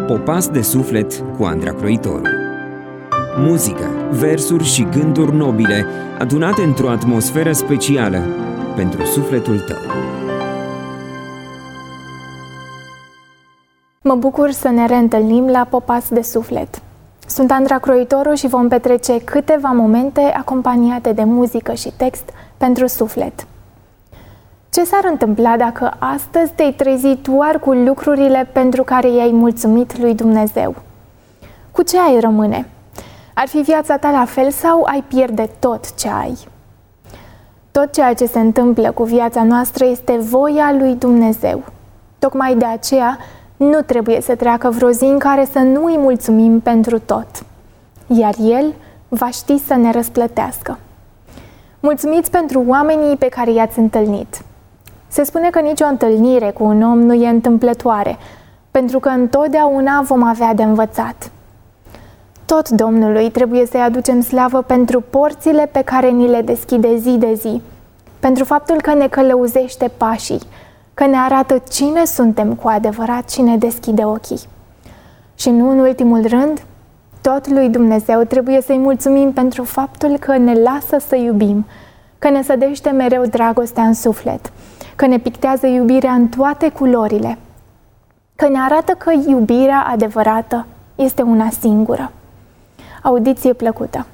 Popas de suflet cu Andra Croitoru. Muzică, versuri și gânduri nobile adunate într-o atmosferă specială pentru sufletul tău. Mă bucur să ne reîntâlnim la Popas de suflet. Sunt Andra Croitoru și vom petrece câteva momente acompaniate de muzică și text pentru suflet. Ce s-ar întâmpla dacă astăzi te-ai trezit doar cu lucrurile pentru care i-ai mulțumit lui Dumnezeu? Cu ce ai rămâne? Ar fi viața ta la fel sau ai pierde tot ce ai? Tot ceea ce se întâmplă cu viața noastră este voia lui Dumnezeu. Tocmai de aceea nu trebuie să treacă vreo zi în care să nu îi mulțumim pentru tot. Iar El va ști să ne răsplătească. Mulțumiți pentru oamenii pe care i-ați întâlnit. Se spune că nicio întâlnire cu un om nu e întâmplătoare, pentru că întotdeauna vom avea de învățat. Tot Domnului trebuie să-i aducem slavă pentru porțile pe care ni le deschide zi de zi, pentru faptul că ne călăuzește pașii, că ne arată cine suntem cu adevărat și ne deschide ochii. Și nu în ultimul rând, tot lui Dumnezeu trebuie să-i mulțumim pentru faptul că ne lasă să iubim, că ne sădește mereu dragostea în suflet, că ne pictează iubirea în toate culorile, că ne arată că iubirea adevărată este una singură. Audiție plăcută!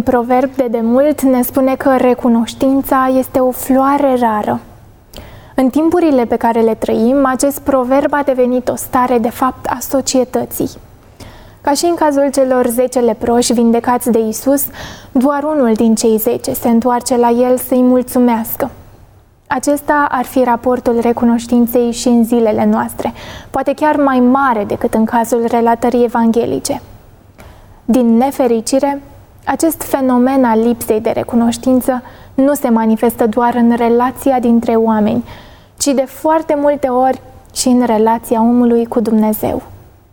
Un proverb de demult ne spune că recunoștința este o floare rară. În timpurile pe care le trăim, acest proverb a devenit o stare de fapt a societății. Ca și în cazul celor 10 leproși vindecați de Iisus, doar unul din cei 10 se întoarce la el să-i mulțumească. Acesta ar fi raportul recunoștinței și în zilele noastre, poate chiar mai mare decât în cazul relatării evanghelice. Din nefericire, acest fenomen al lipsei de recunoștință nu se manifestă doar în relația dintre oameni, ci de foarte multe ori și în relația omului cu Dumnezeu.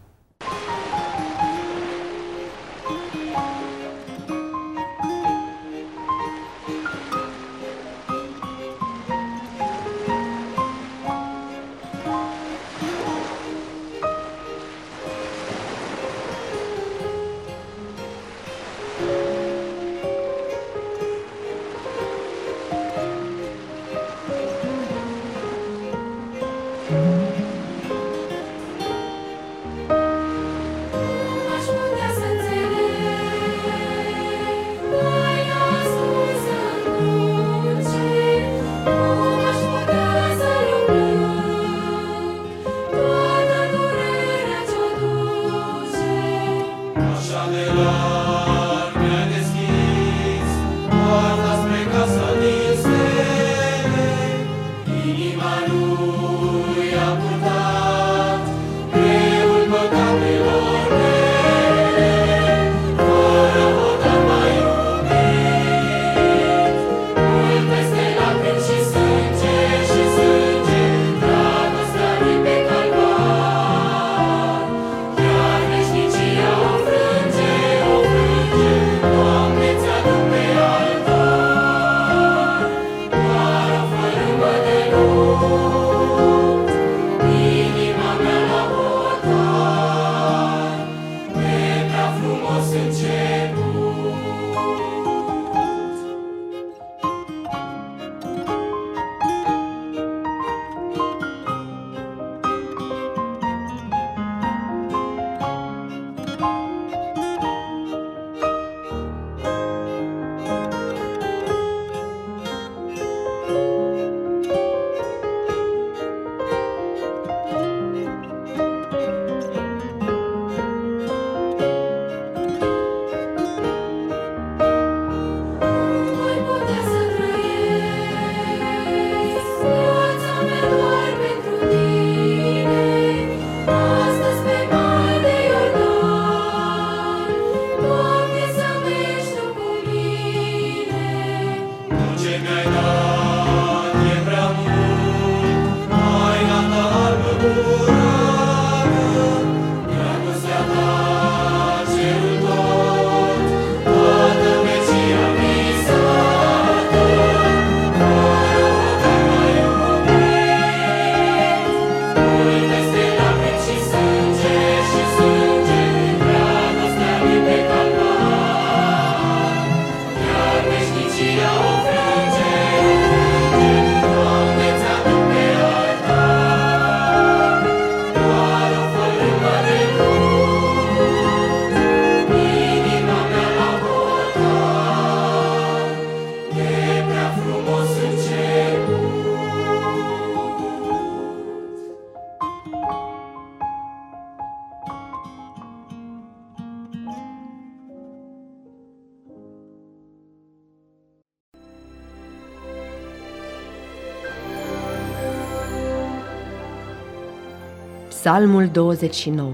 Psalmul 29.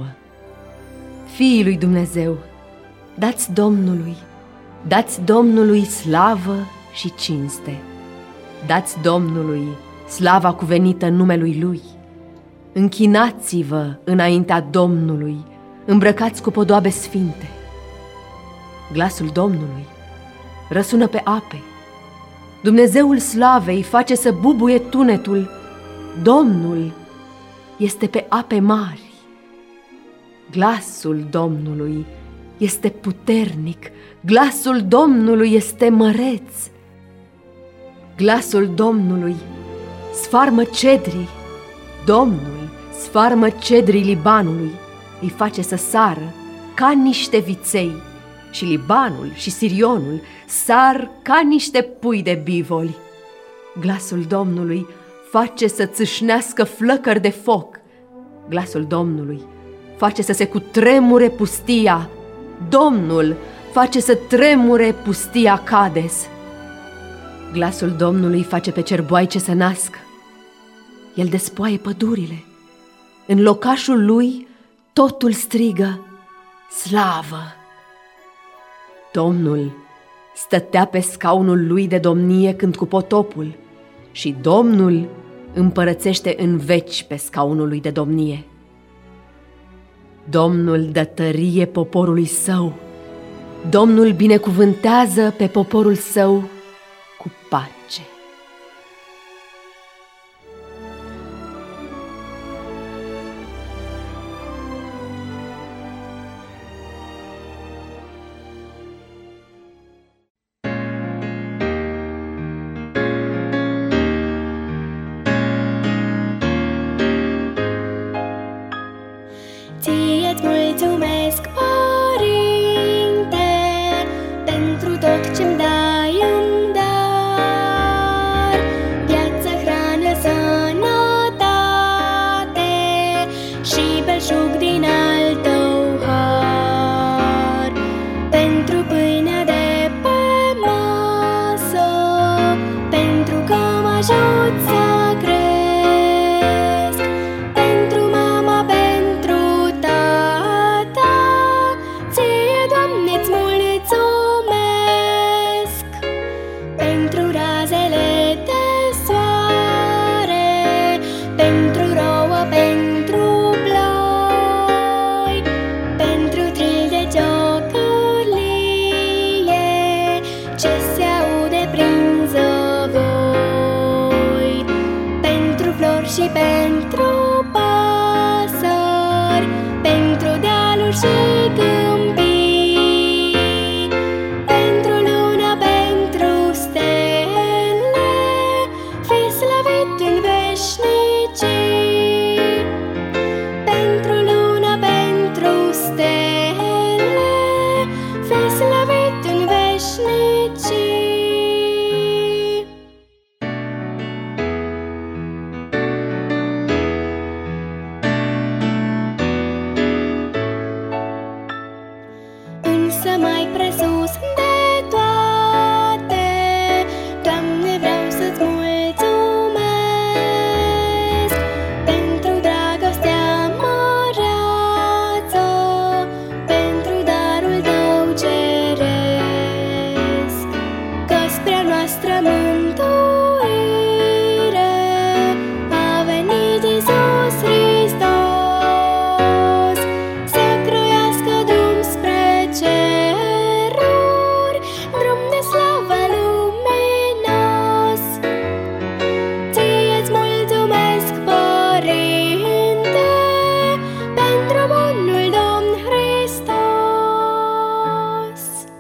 Fiii lui Dumnezeu, dați Domnului slavă și cinste. Dați Domnului slava cuvenită numelui Lui. Închinați-vă înaintea Domnului, îmbrăcați cu podoabe sfinte. Glasul Domnului răsună pe ape. Dumnezeul slavei face să bubuie tunetul. Domnul este pe ape mari. Glasul Domnului este puternic, glasul Domnului este măreț. Glasul Domnului sfarmă cedrii. Domnul sfarmă cedrii Libanului, îi face să sară ca niște viței și Libanul și Sirionul sar ca niște pui de bivoli. Glasul Domnului face să țâșnească flăcări de foc. Glasul Domnului face să se cutremure pustia. Domnul face să tremure pustia Cades. Glasul Domnului face pe cerboaice să nască. El despoaie pădurile. În locașul lui totul strigă slavă. Domnul stătea pe scaunul lui de domnie când cu potopul și Domnul împărățește în veci pe scaunul lui de domnie. Domnul dă tărie poporului său. Domnul binecuvântează pe poporul său cu pace. Ție-ți mulțumesc, Părinte, pentru tot ce-mi dai în dar, viață, hrană, sănătate și belșug din al tău har. Pentru pâinea de pe masă, pentru că mă ajut să cresc, pentru mama, pentru tata, ție, Doamne, îți mulțumesc. Pentru razele de soare, pentru rouă, pentru ploi, pentru tril de ciocârlie ce se aude prin zăvoi, pentru flori și pentru pasări, pentru dealuri și câmpii, pentru lună, pentru stele, fii slăvit în veșnicii. Pentru lună, pentru stele, fii slăvit în veșnicii. Însă mai presus de toate, Doamne, vreau să-ți mulțumesc pentru dragostea măreață, pentru darul tău ceresc, că spre a noastră mântuire a venit Iisus Hristos, să croiască drum spre ceruri, drum de slavă luminos. Ție-ți mulțumesc, Părinte, pentru bunul Domn Hristos.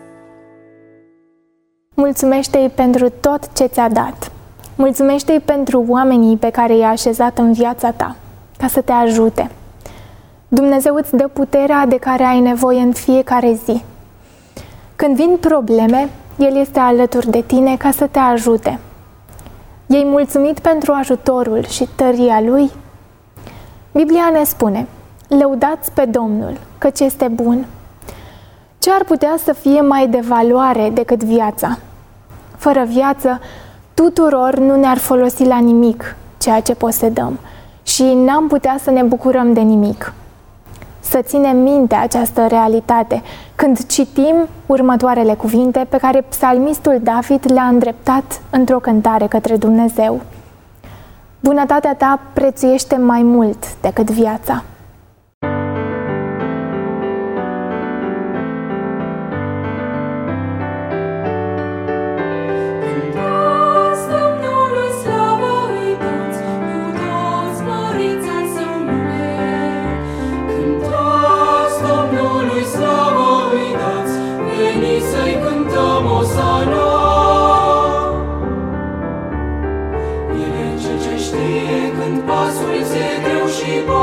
Mulțumește-i pentru tot ce ți-a dat. Mulțumește-i pentru oamenii pe care i-a așezat în viața ta, ca să te ajute. Dumnezeu îți dă puterea de care ai nevoie în fiecare zi. Când vin probleme, El este alături de tine ca să te ajute. E-i mulțumit pentru ajutorul și tăria Lui? Biblia ne spune: lăudați pe Domnul, căci este bun. Ce ar putea să fie mai de valoare decât viața? Fără viață, tuturor nu ne-ar folosi la nimic ceea ce posedăm și n-am putea să ne bucurăm de nimic. Să ținem minte această realitate când citim următoarele cuvinte pe care psalmistul David le-a îndreptat într-o cântare către Dumnezeu. Bunătatea ta prețuiește mai mult decât viața.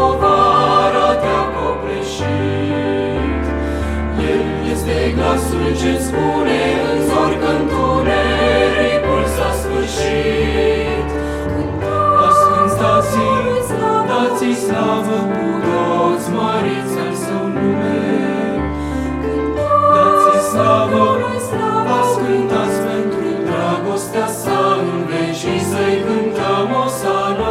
Glasul ce spune în zori că întunericul s-a sfârșit. Ascântați-i, dați-i slavă cu toți, măriți al său nume. Dați-i slavă, ascântați pentru dragostea sa în vecii, să-i cântăm osana.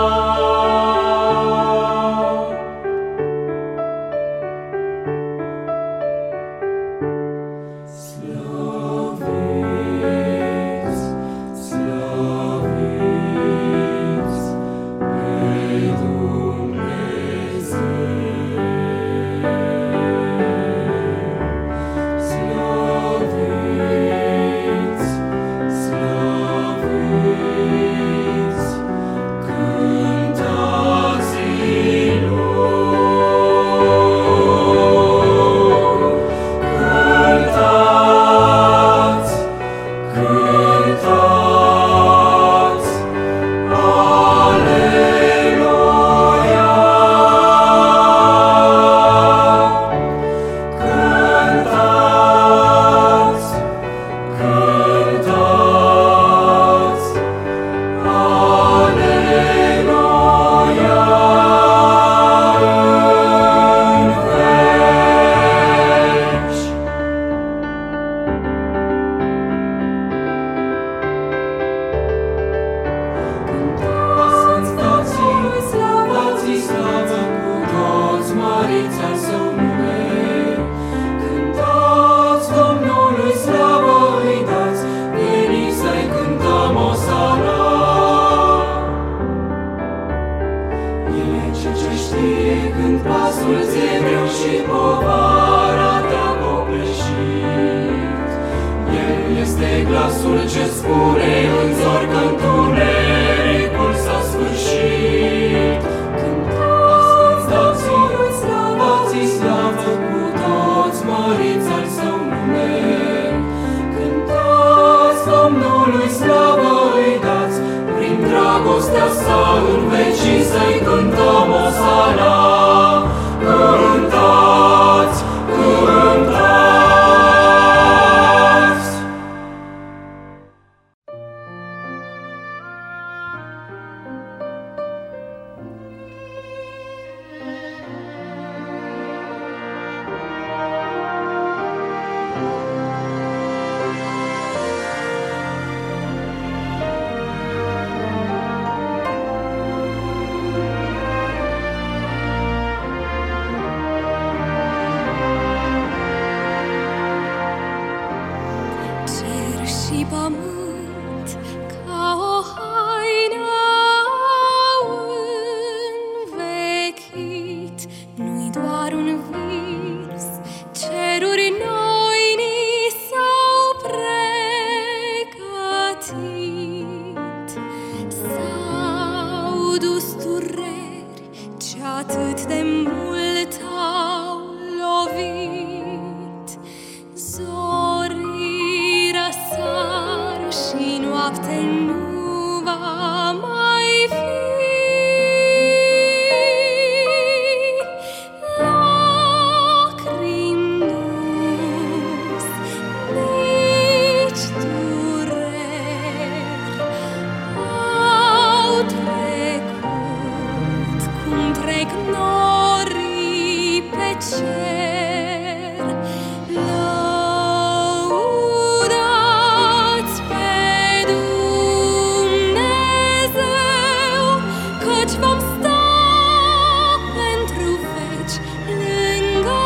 Glasul ce spune în zori că întunericul s-a sfârșit. Dați-i slavă cu toți, măriți al său nume. Cântați Domnului slavă îi dați, prin dragostea sa în vecii să-i cântăm osana. Cântați, cântați. Și pământ ca o haină au învechit, nu-i doar un vis, ceruri noi ni s-au pregătit. S-au dus dureri ce atât de mult au lovit. Zorii răsar și noapte nu va mai fi. Lacrimi nu-s, nici dureri au trecut cum trec norii pe cer. Lăudați pe Dumnezeu, căci vom sta pentru veci lângă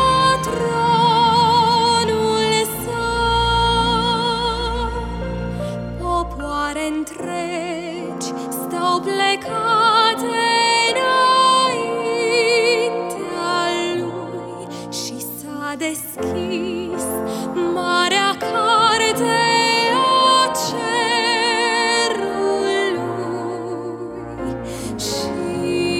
tronul său. Popoare întregi stau plecate înaintea lui și s-a deschis marea carte a cerului și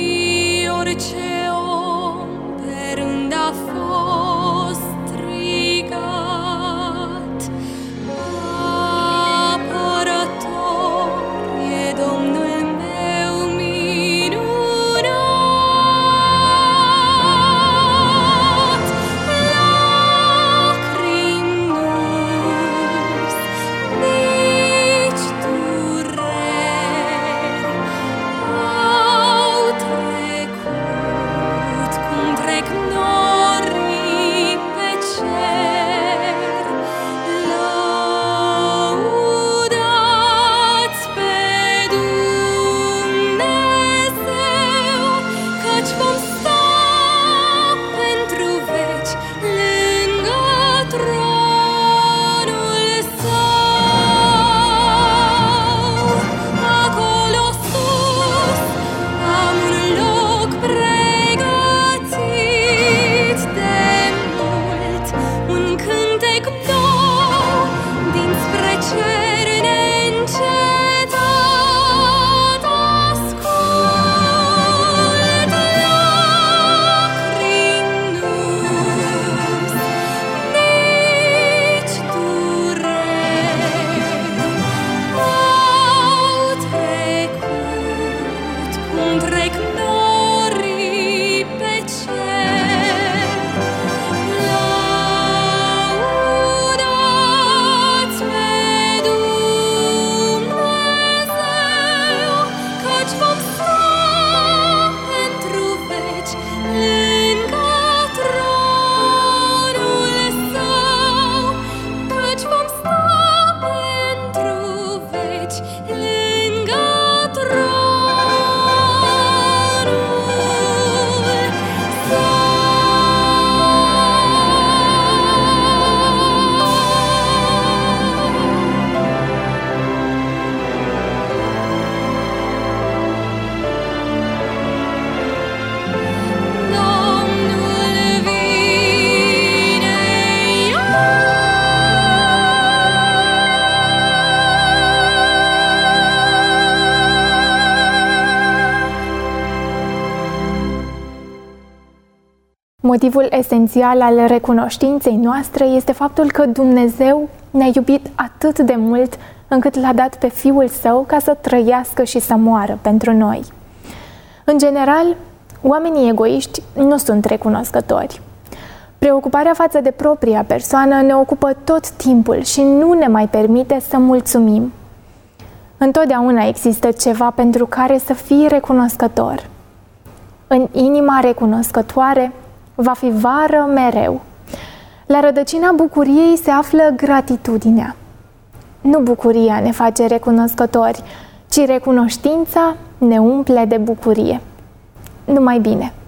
Motivul esențial al recunoștinței noastre este faptul că Dumnezeu ne-a iubit atât de mult încât l-a dat pe Fiul Său ca să trăiască și să moară pentru noi. În general, oamenii egoiști nu sunt recunoscători. Preocuparea față de propria persoană ne ocupă tot timpul și nu ne mai permite să mulțumim. Întotdeauna există ceva pentru care să fii recunoscător. În inima recunoscătoare va fi vară mereu. La rădăcina bucuriei se află gratitudinea. Nu bucuria ne face recunoscători, ci recunoștința ne umple de bucurie. Numai bine!